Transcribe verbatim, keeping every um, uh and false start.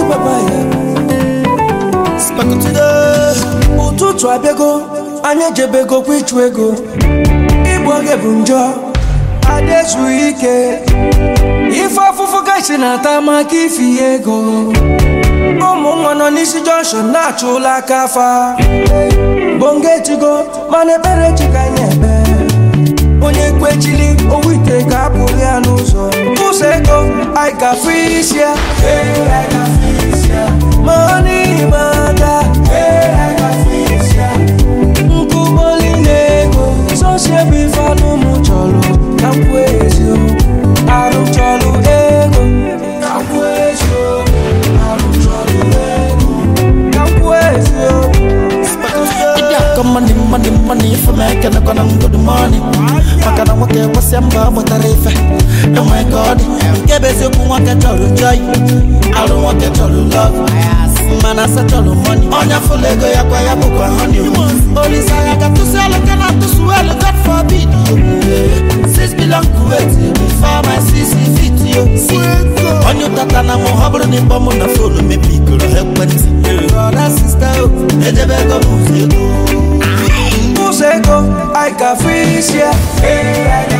ụtụtụ abịago anyị ejebego kwa ịchụ ego igbo oge bụ njọ ada ezughị ike ife afụfụ gaisi na-ata maka ifi ego ụmụ nwa nọ n'isi junction na-achụla aka afa bonga etigo mana ebere chika anyị ebe onye kwechili owu ite ka apụrụ ya n'ụzọ ụzọ ego anyị gafe isi ya money mata nkụboli na-ego sosie bụ ife anụ mụ chọrọ ka m kwuo eziokwu arụ chọrọ ego ka m kwuo eziokwu arụ chọrọ ego ka m kwuo eziokwu money, money, money for me, can I go and good morning? I can't walk a was some but I refer. Oh my God, get busy, walk at all joy. I don't want to love. Man, I said all money. On your full ego, I buy a book on you. Only say I got to sell, I cannot to swell, God forbid. Six belong to it before my sissy fit you. On your tatana, Mohabra, in Bomb on the phone, me pick or help when it's brother, sister, and the bag of Ego, I can freeze ya.